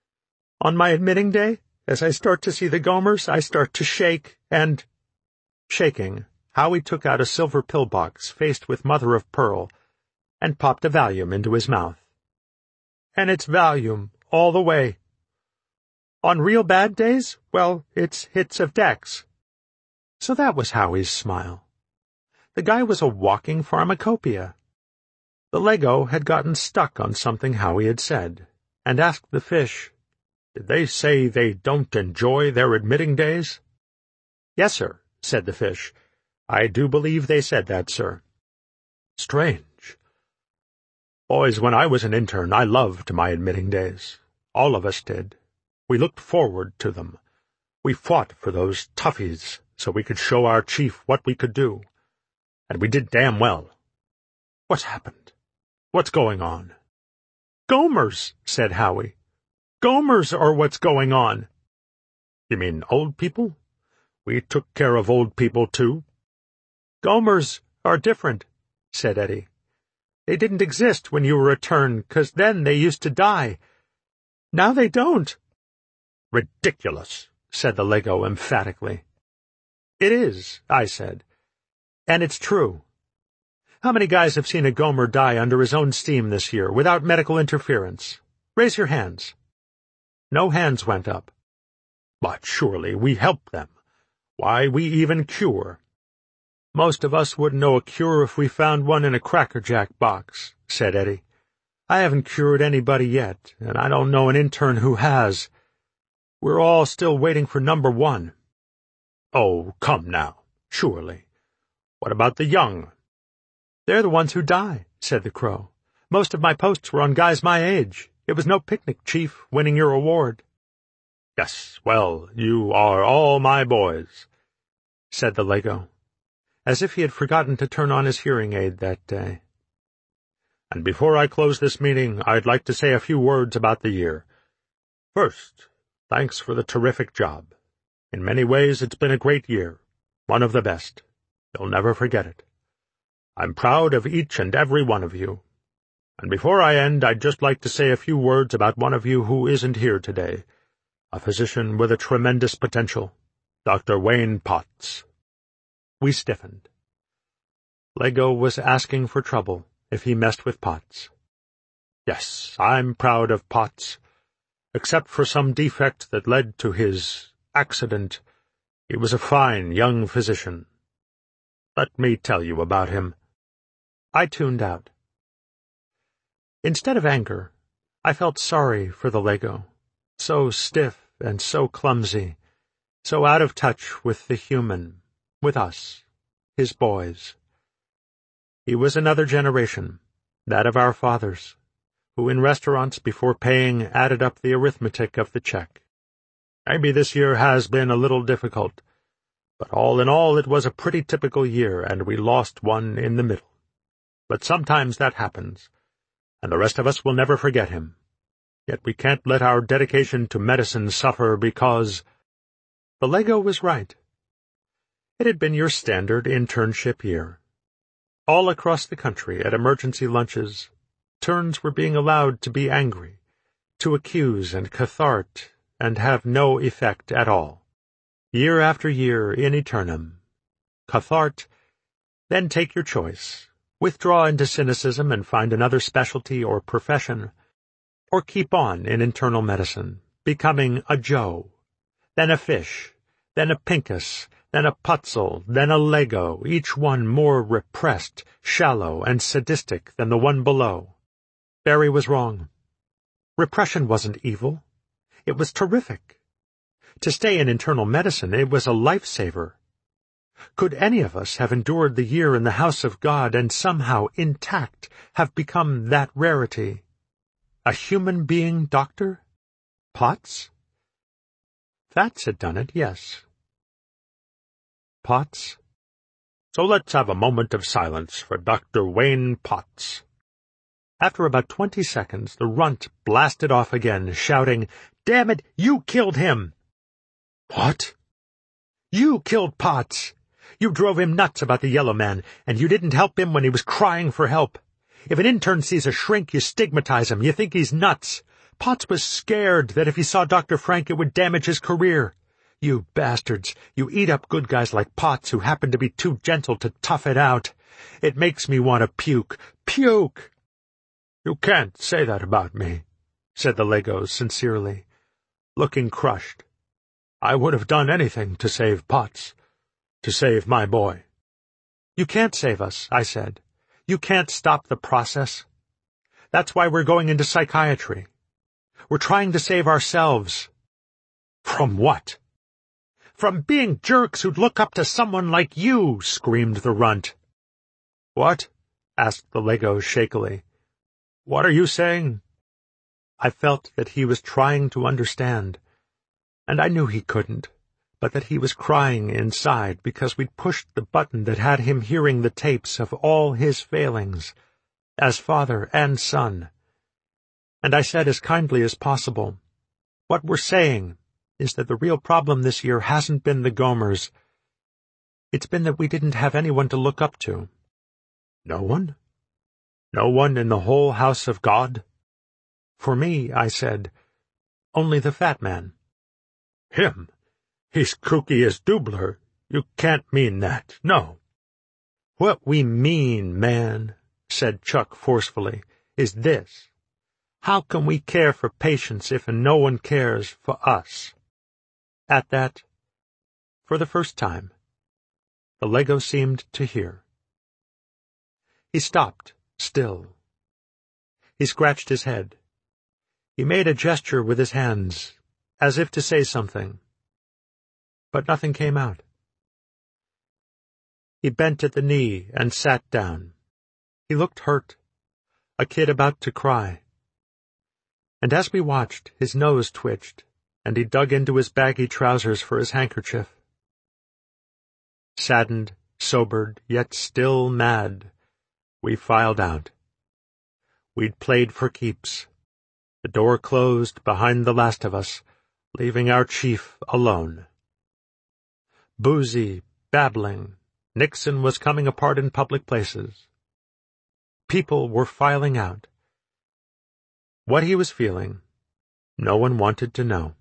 On my admitting day, as I start to see the Gomers, I start to shake, and—" Shaking, Howie took out a silver pillbox faced with mother-of-pearl and popped a Valium into his mouth. "And it's Valium, all the way. On real bad days, well, it's hits of Dex." So that was Howie's smile. The guy was a walking pharmacopoeia. The Lego had gotten stuck on something Howie had said, and asked the fish, "Did they say they don't enjoy their admitting days?" "Yes, sir," said the fish. "I do believe they said that, sir." "Strange. Boys, when I was an intern, I loved my admitting days. All of us did. We looked forward to them. We fought for those toughies so we could show our chief what we could do. And we did damn well. What's happened? What's going on?" "Gomers," said Howie. "Gomers are what's going on." "You mean old people? We took care of old people, too." "Gomers are different," said Eddie. "They didn't exist when you were a turn, 'cause then they used to die. Now they don't." "Ridiculous," said the Lego emphatically. "It is," I said. "And it's true. How many guys have seen a Gomer die under his own steam this year, without medical interference? Raise your hands." No hands went up. "But surely we help them. Why, we even cure." "Most of us wouldn't know a cure if we found one in a Cracker Jack box," said Eddie. "I haven't cured anybody yet, and I don't know an intern who has. We're all still waiting for number one." "Oh, come now, surely. What about the young?" "They're the ones who die," said the Crow. "Most of my posts were on guys my age. It was no picnic, Chief, winning your award." "Yes, well, you are all my boys," said the Lego, as if he had forgotten to turn on his hearing aid that day. "And before I close this meeting, I'd like to say a few words about the year. First, thanks for the terrific job. In many ways, it's been a great year, one of the best. You'll never forget it. I'm proud of each and every one of you. And before I end, I'd just like to say a few words about one of you who isn't here today, a physician with a tremendous potential, Doctor Wayne Potts." We stiffened. Lego was asking for trouble if he messed with Potts. "Yes, I'm proud of Potts. Except for some defect that led to his accident, he was a fine young physician. Let me tell you about him." I tuned out. Instead of anger, I felt sorry for the Lego, so stiff and so clumsy, so out of touch with the human, with us, his boys. He was another generation, that of our fathers, who in restaurants before paying added up the arithmetic of the check. Maybe this year has been a little difficult, but all in all it was a pretty typical year, and we lost one in the middle. But sometimes that happens, and the rest of us will never forget him. Yet we can't let our dedication to medicine suffer because— The Lego was right. It had been your standard internship year. All across the country at emergency lunches, turns were being allowed to be angry, to accuse and cathart, and have no effect at all. Year after year in eternum. Cathart, then take your choice. Withdraw into cynicism and find another specialty or profession, or keep on in internal medicine, becoming a Joe, then a fish, then a Pincus, then a Putzel, then a Lego, each one more repressed, shallow, and sadistic than the one below. Barry was wrong. Repression wasn't evil. It was terrific. To stay in internal medicine, it was a lifesaver. Could any of us have endured the year in the house of God and somehow, intact, have become that rarity? A human being doctor? Potts? Fats had done it, yes. Potts? So let's have a moment of silence for Doctor Wayne Potts. After about twenty seconds, the runt blasted off again, shouting, "Damn it, you killed him!" "What?" "You killed Potts. You drove him nuts about the yellow man, and you didn't help him when he was crying for help. If an intern sees a shrink, you stigmatize him. You think he's nuts. Potts was scared that if he saw Doctor Frank it would damage his career. You bastards, you eat up good guys like Potts who happen to be too gentle to tough it out. It makes me want to puke. Puke!" "You can't say that about me," said the Legos sincerely, looking crushed. "I would have done anything to save Potts, to save my boy." "You can't save us," I said. "You can't stop the process. That's why we're going into psychiatry. We're trying to save ourselves." "From what?" "From being jerks who'd look up to someone like you," screamed the runt. "What?" asked the Lego shakily. "What are you saying?" I felt that he was trying to understand, and I knew he couldn't, but that he was crying inside because we'd pushed the button that had him hearing the tapes of all his failings, as father and son. And I said as kindly as possible, "What we're saying is that the real problem this year hasn't been the Gomers. It's been that we didn't have anyone to look up to." "No one? No one in the whole house of God?" "For me," I said, "only the fat man." "Him? He's kooky as Dubler. You can't mean that. No." "What we mean, man," said Chuck forcefully, "is this. How can we care for patients if no one cares for us?" At that, for the first time, the Lego seemed to hear. He stopped, still. He scratched his head. He made a gesture with his hands, as if to say something. But nothing came out. He bent at the knee and sat down. He looked hurt, a kid about to cry. And as we watched, his nose twitched, and he dug into his baggy trousers for his handkerchief. Saddened, sobered, yet still mad, we filed out. We'd played for keeps. The door closed behind the last of us, leaving our chief alone. Boozy, babbling, Nixon was coming apart in public places. People were filing out. What he was feeling, no one wanted to know.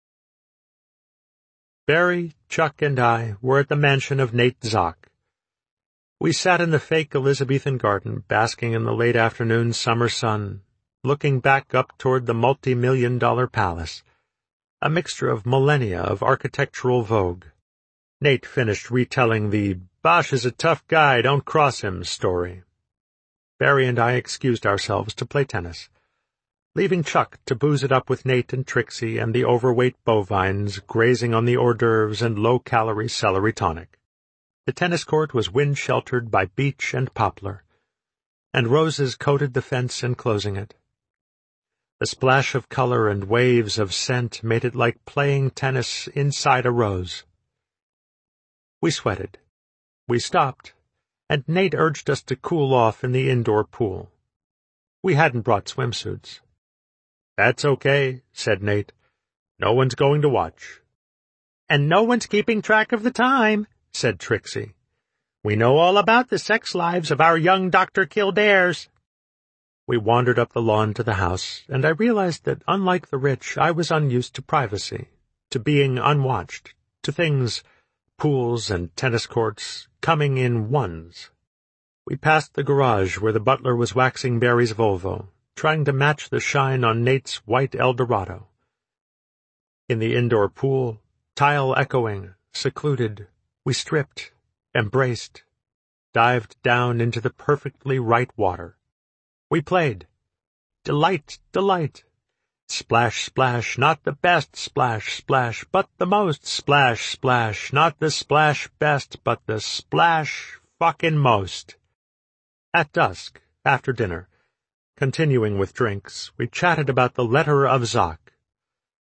Barry, Chuck, and I were at the mansion of Nate Zock. We sat in the fake Elizabethan garden, basking in the late afternoon summer sun, looking back up toward the multi-million dollar palace, a mixture of millennia of architectural vogue. Nate finished retelling the "Bosch is a tough guy, don't cross him" story. Barry and I excused ourselves to play tennis, leaving Chuck to booze it up with Nate and Trixie and the overweight bovines grazing on the hors d'oeuvres and low-calorie celery tonic. The tennis court was wind-sheltered by beech and poplar, and roses coated the fence enclosing it. The splash of color and waves of scent made it like playing tennis inside a rose. We sweated. We stopped, and Nate urged us to cool off in the indoor pool. We hadn't brought swimsuits. "That's okay," said Nate. "No one's going to watch." "And no one's keeping track of the time," said Trixie. "We know all about the sex lives of our young Doctor Kildares." We wandered up the lawn to the house, and I realized that, unlike the rich, I was unused to privacy, to being unwatched, to things, pools and tennis courts, coming in ones. We passed the garage where the butler was waxing Barry's Volvo, trying to match the shine on Nate's white Eldorado. In the indoor pool, tile echoing, secluded, we stripped, embraced, dived down into the perfectly right water. We played. Delight, delight. Splash, splash, not the best splash, splash, but the most splash, splash, not the splash best, but the splash fucking most. At dusk, after dinner, continuing with drinks, we chatted about the letter of Zock.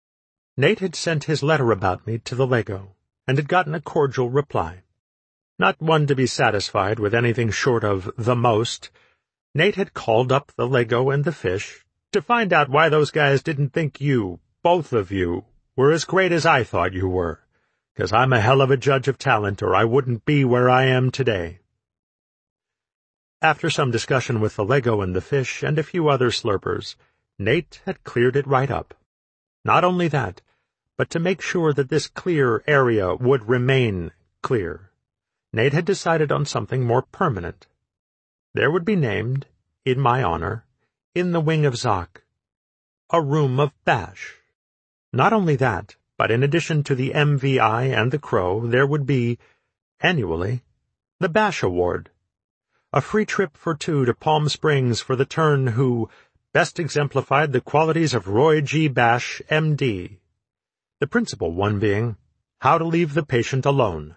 Nate had sent his letter about me to the Lego, and had gotten a cordial reply. Not one to be satisfied with anything short of the most, Nate had called up the Lego and the fish to find out why those guys didn't think you, both of you, were as great as I thought you were, 'cause I'm a hell of a judge of talent, or I wouldn't be where I am today. After some discussion with the Lego and the fish and a few other slurpers, Nate had cleared it right up. Not only that, but to make sure that this clear area would remain clear, Nate had decided on something more permanent. There would be named, in my honor, in the wing of Zoc, a room of bash. Not only that, but in addition to the M V I and the Crow, there would be, annually, the Bash Award, a free trip for two to Palm Springs for the turn who best exemplified the qualities of Roy G. Bash, M D, the principal one being how to leave the patient alone.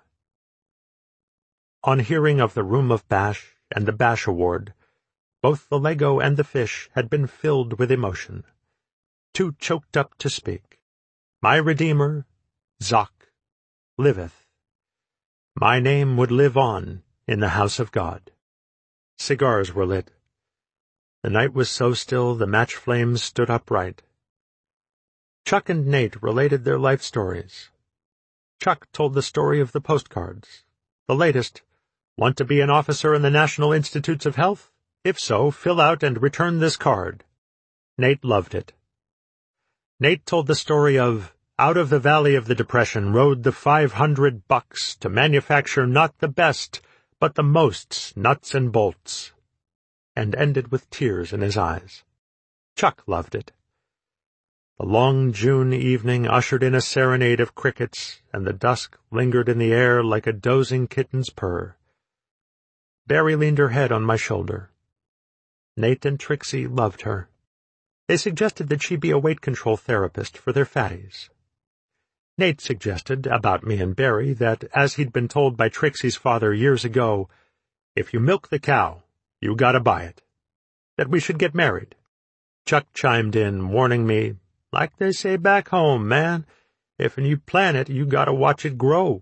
On hearing of the Room of Bash and the Bash Award, both the Lego and the fish had been filled with emotion, too choked up to speak. My Redeemer, Zoc, liveth. My name would live on in the house of God. Cigars were lit. The night was so still the match flames stood upright. Chuck and Nate related their life stories. Chuck told the story of the postcards. The latest, want to be an officer in the National Institutes of Health? If so, fill out and return this card. Nate loved it. Nate told the story of out of the valley of the Depression rode the five hundred bucks to manufacture not the best, but the most nuts and bolts, and ended with tears in his eyes. Chuck loved it. The long June evening ushered in a serenade of crickets, and the dusk lingered in the air like a dozing kitten's purr. Barry leaned her head on my shoulder. Nate and Trixie loved her. They suggested that she be a weight control therapist for their fatties. Nate suggested, about me and Barry, that, as he'd been told by Trixie's father years ago, if you milk the cow, you gotta buy it. That we should get married. Chuck chimed in, warning me, like they say back home, man, if you plant it, you gotta watch it grow.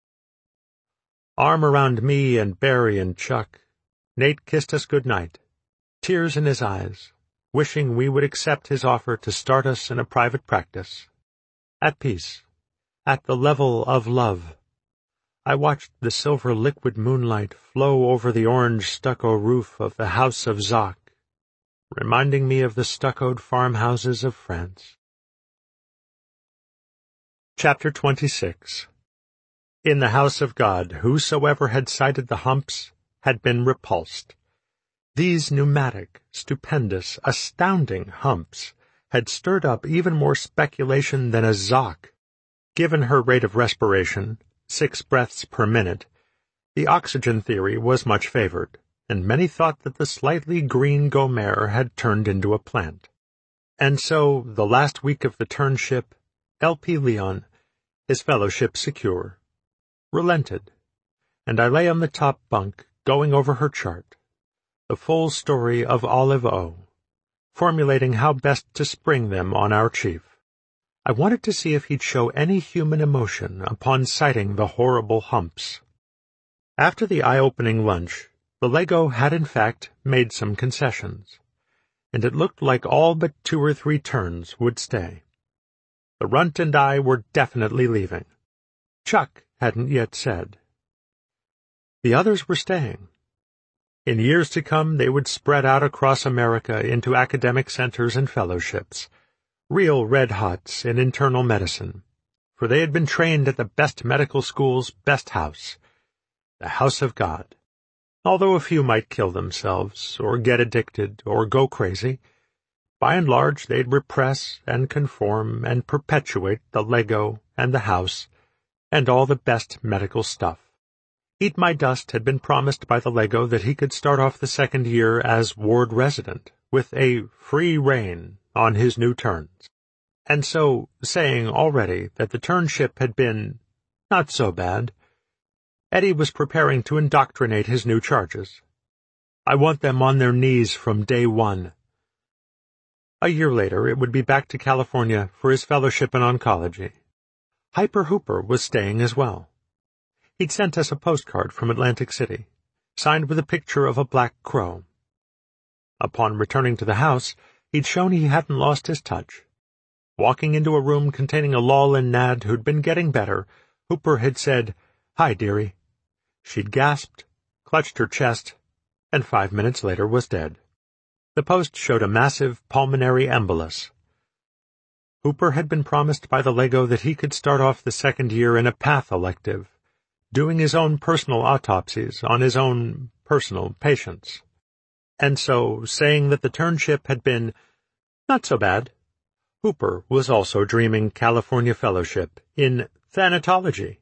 Arm around me and Barry and Chuck, Nate kissed us good night, tears in his eyes, wishing we would accept his offer to start us in a private practice. At peace, at the level of love, I watched the silver liquid moonlight flow over the orange stucco roof of the house of Zoc, reminding me of the stuccoed farmhouses of France. Chapter twenty-six. In the house of God, whosoever had sighted the humps had been repulsed. These pneumatic, stupendous, astounding humps had stirred up even more speculation than a Zoc. Given her rate of respiration, six breaths per minute, the oxygen theory was much favored, and many thought that the slightly green Gomer had turned into a plant. And so, the last week of the turnship, L P Leon, his fellowship secure, relented, and I lay on the top bunk, going over her chart, the full story of Olive O, formulating how best to spring them on our chief. I wanted to see if he'd show any human emotion upon sighting the horrible humps. After the eye-opening lunch, the Lego had in fact made some concessions, and it looked like all but two or three turns would stay. The Runt and I were definitely leaving. Chuck hadn't yet said. The others were staying. In years to come they would spread out across America into academic centers and fellowships, real red-hots in internal medicine, for they had been trained at the best medical school's best house, the house of God. Although a few might kill themselves, or get addicted, or go crazy, by and large they'd repress and conform and perpetuate the Lego and the house and all the best medical stuff. Eat My Dust had been promised by the Lego that he could start off the second year as ward resident, with a free rein on his new turns. And so, saying already that the turnship had been not so bad, Eddie was preparing to indoctrinate his new charges. I want them on their knees from day one. A year later, it would be back to California for his fellowship in oncology. Hyper Hooper was staying as well. He'd sent us a postcard from Atlantic City, signed with a picture of a black crow. Upon returning to the house, he'd shown he hadn't lost his touch. Walking into a room containing a Lol and Nad who'd been getting better, Hooper had said, "Hi, dearie." She'd gasped, clutched her chest, and five minutes later was dead. The post showed a massive pulmonary embolus. Hooper had been promised by the Lego that he could start off the second year in a path elective, doing his own personal autopsies on his own personal patients. And so, saying that the turnship had been not so bad, Hooper was also dreaming California Fellowship in thanatology.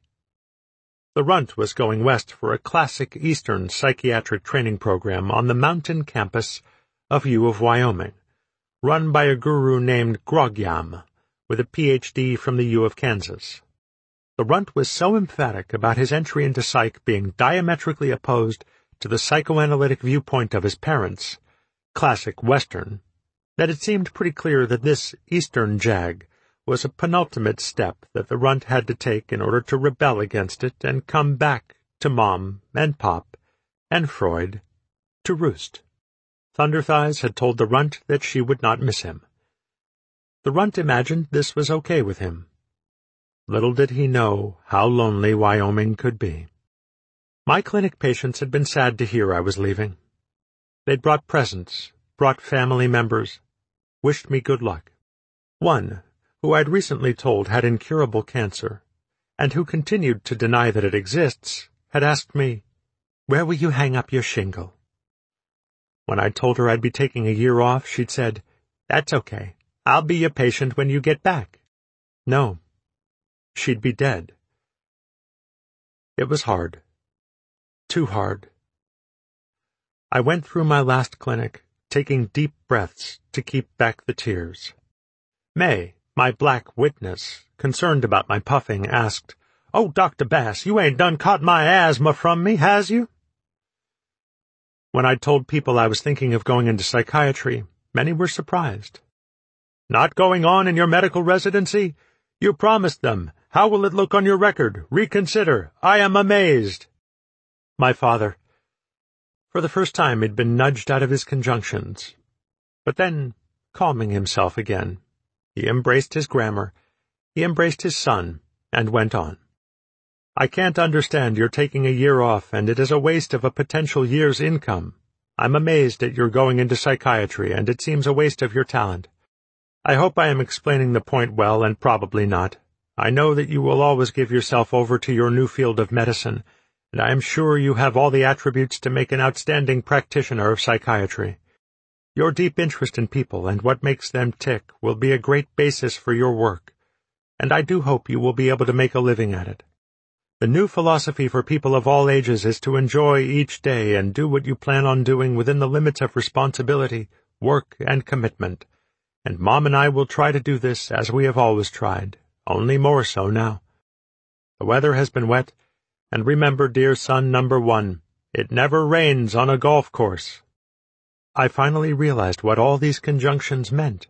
The Runt was going west for a classic Eastern psychiatric training program on the mountain campus of U of Wyoming, run by a guru named Grogyam, with a P H D from the U of Kansas. The Runt was so emphatic about his entry into psych being diametrically opposed to the psychoanalytic viewpoint of his parents, classic Western, that it seemed pretty clear that this Eastern jag was a penultimate step that the Runt had to take in order to rebel against it and come back to Mom and Pop and Freud to roost. Thunderthighs had told the Runt that she would not miss him. The Runt imagined this was okay with him. Little did he know how lonely Wyoming could be. My clinic patients had been sad to hear I was leaving. They'd brought presents, brought family members, wished me good luck. One, who I'd recently told had incurable cancer, and who continued to deny that it exists, had asked me, "Where will you hang up your shingle?" When I told her I'd be taking a year off, she'd said, "That's okay. I'll be your patient when you get back." No. She'd be dead. It was hard. Too hard. I went through my last clinic, taking deep breaths to keep back the tears. May, my black witness, concerned about my puffing, asked, "Oh, Doctor Bass, you ain't done caught my asthma from me, has you?" When I told people I was thinking of going into psychiatry, many were surprised. "Not going on in your medical residency? You promised them. How will it look on your record? Reconsider. I am amazed." My father. For the first time he'd been nudged out of his conjunctions. But then, calming himself again, he embraced his grammar, he embraced his son, and went on. "I can't understand your taking a year off, and it is a waste of a potential year's income. I'm amazed at your going into psychiatry, and it seems a waste of your talent. I hope I am explaining the point well, and probably not. I know that you will always give yourself over to your new field of medicine, and I am sure you have all the attributes to make an outstanding practitioner of psychiatry. Your deep interest in people and what makes them tick will be a great basis for your work, and I do hope you will be able to make a living at it. The new philosophy for people of all ages is to enjoy each day and do what you plan on doing within the limits of responsibility, work, and commitment. And Mom and I will try to do this as we have always tried, only more so now. The weather has been wet, and remember, dear son number one, it never rains on a golf course." I finally realized what all these conjunctions meant.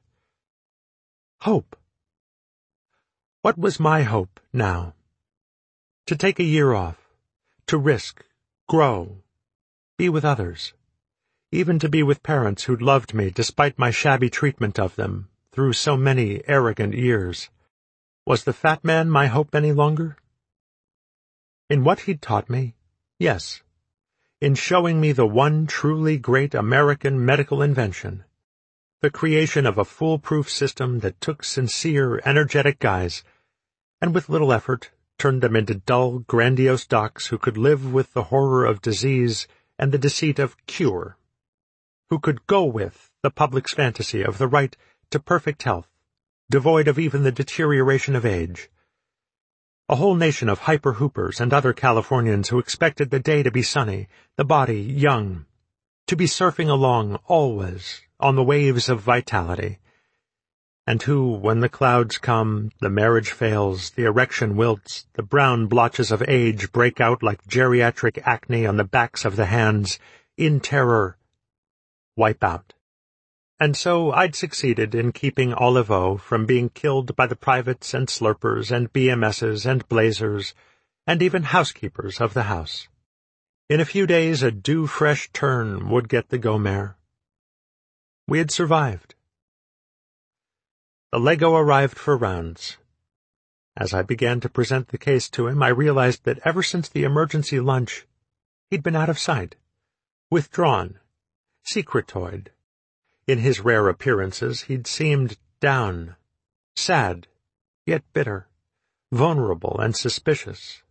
Hope. What was my hope now? To take a year off, to risk, grow, be with others, even to be with parents who'd loved me despite my shabby treatment of them through so many arrogant years. Was the fat man my hope any longer? In what he'd taught me, yes. In showing me the one truly great American medical invention, the creation of a foolproof system that took sincere, energetic guys, and with little effort turned them into dull, grandiose docs who could live with the horror of disease and the deceit of cure, who could go with the public's fantasy of the right to perfect health, devoid of even the deterioration of age. A whole nation of hyper-hoopers and other Californians who expected the day to be sunny, the body young, to be surfing along always on the waves of vitality, and who, when the clouds come, the marriage fails, the erection wilts, the brown blotches of age break out like geriatric acne on the backs of the hands, in terror, wipe out. And so I'd succeeded in keeping Oliveau from being killed by the privates and slurpers and B M Ss and blazers and even housekeepers of the house. In a few days a dew-fresh turn would get the Gomare. We had survived. The Lego arrived for rounds. As I began to present the case to him, I realized that ever since the emergency lunch, he'd been out of sight, withdrawn, secretoid. In his rare appearances, he'd seemed down, sad, yet bitter, vulnerable and suspicious.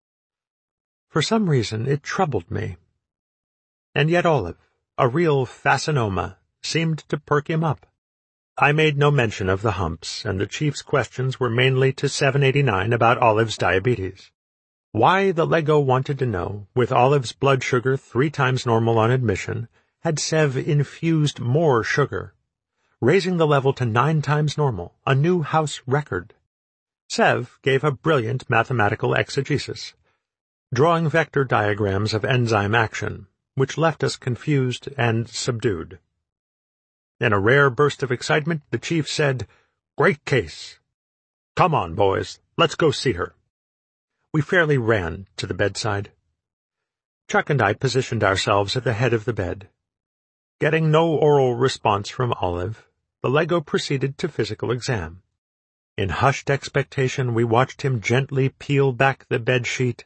For some reason, it troubled me. And yet Olive, a real fascinoma, seemed to perk him up. I made no mention of the humps, and the chief's questions were mainly to seven eighty-nine about Olive's diabetes. Why, the Lego wanted to know, with Olive's blood sugar three times normal on admission, had Sev infused more sugar, raising the level to nine times normal, a new house record. Sev gave a brilliant mathematical exegesis, drawing vector diagrams of enzyme action, which left us confused and subdued. In a rare burst of excitement, the chief said, "Great case. Come on, boys, let's go see her." We fairly ran to the bedside. Chuck and I positioned ourselves at the head of the bed. Getting no oral response from Olive, the Lego proceeded to physical exam. In hushed expectation, we watched him gently peel back the bedsheet,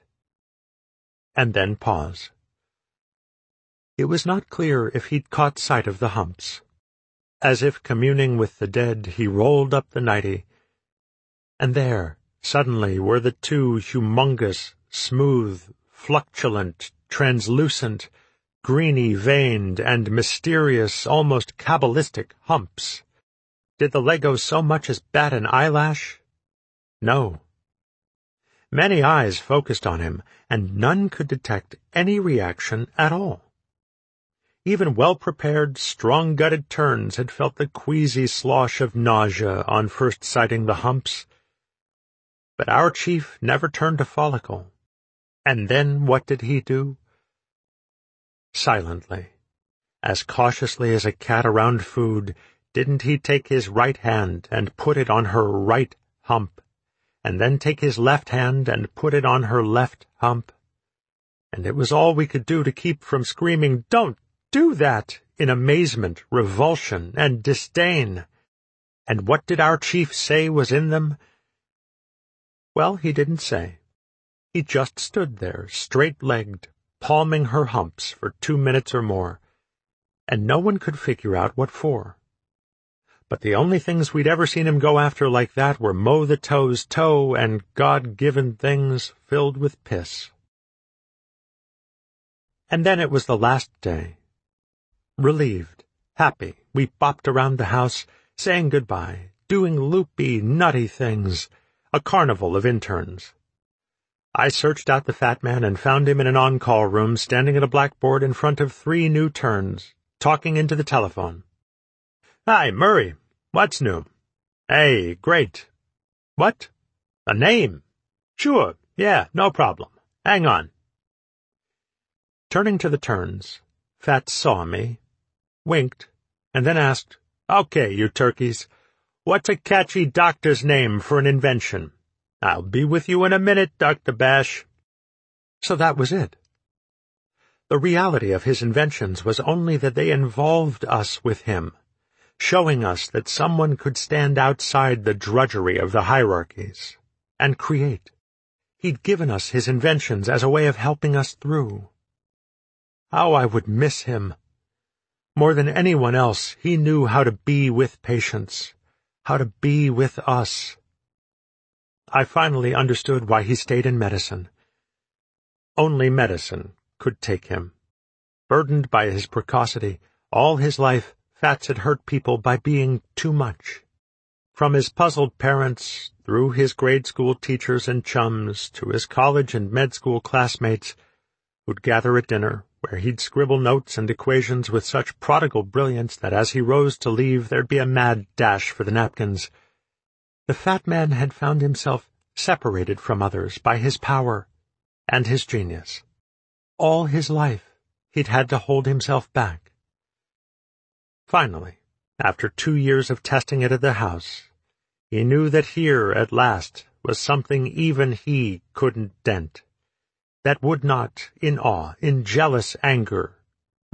and then pause. It was not clear if he'd caught sight of the humps. As if communing with the dead, he rolled up the nightie, and there, suddenly, were the two humongous, smooth, fluctuant, translucent, greeny-veined, and mysterious, almost cabalistic humps. Did the Lego so much as bat an eyelash? No. Many eyes focused on him, and none could detect any reaction at all. Even well-prepared, strong-gutted terns had felt the queasy slosh of nausea on first sighting the humps. But our chief never turned a follicle. And then what did he do? Silently, as cautiously as a cat around food, didn't he take his right hand and put it on her right hump, and then take his left hand and put it on her left hump? And it was all we could do to keep from screaming, "Don't do that!" in amazement, revulsion, and disdain. And what did our chief say was in them? Well, he didn't say. He just stood there, straight-legged, palming her humps for two minutes or more, and no one could figure out what for. But the only things we'd ever seen him go after like that were mow the toes toe and God-given things filled with piss. And then it was the last day. Relieved, happy, we bopped around the house, saying goodbye, doing loopy, nutty things, a carnival of interns. I searched out the fat man and found him in an on-call room standing at a blackboard in front of three new turns, talking into the telephone. "Hi, Murray. What's new?" "Hey, great." "What? A name?" "Sure, yeah, no problem. Hang on." Turning to the turns, Fat saw me, winked, and then asked, "Okay, you turkeys, what's a catchy doctor's name for an invention?" "I'll be with you in a minute, Doctor Bash." So that was it. The reality of his inventions was only that they involved us with him, showing us that someone could stand outside the drudgery of the hierarchies and create. He'd given us his inventions as a way of helping us through. How I would miss him. More than anyone else, he knew how to be with patients, how to be with us. I finally understood why he stayed in medicine. Only medicine could take him. Burdened by his precocity, all his life, Fats had hurt people by being too much. From his puzzled parents, through his grade school teachers and chums, to his college and med school classmates, who'd gather at dinner, where he'd scribble notes and equations with such prodigal brilliance that as he rose to leave there'd be a mad dash for the napkins. The fat man had found himself separated from others by his power and his genius. All his life, he'd had to hold himself back. Finally, After two years of testing it at the house, he knew that here, at last, was something even he couldn't dent, that would not, in awe, in jealous anger,